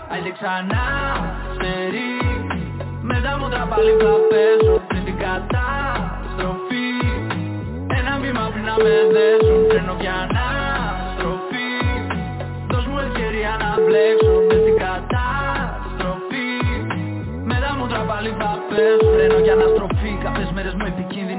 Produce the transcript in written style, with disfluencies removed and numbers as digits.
Άιντε ξανά στερεί. Με τα μούτρα πάλι θα πέσω πριν την καταστροφή. Ένα βήμα πριν να με δέσουν. Τρένο για αναστροφή. Δώσ' μου ευκαιρία να μπλέξω μες στην καταστροφή. Με τα μούτρα πάλι θα πέσω. Τρένο για αναστροφή. Κάποιες μέρες μου επικίνδυνες.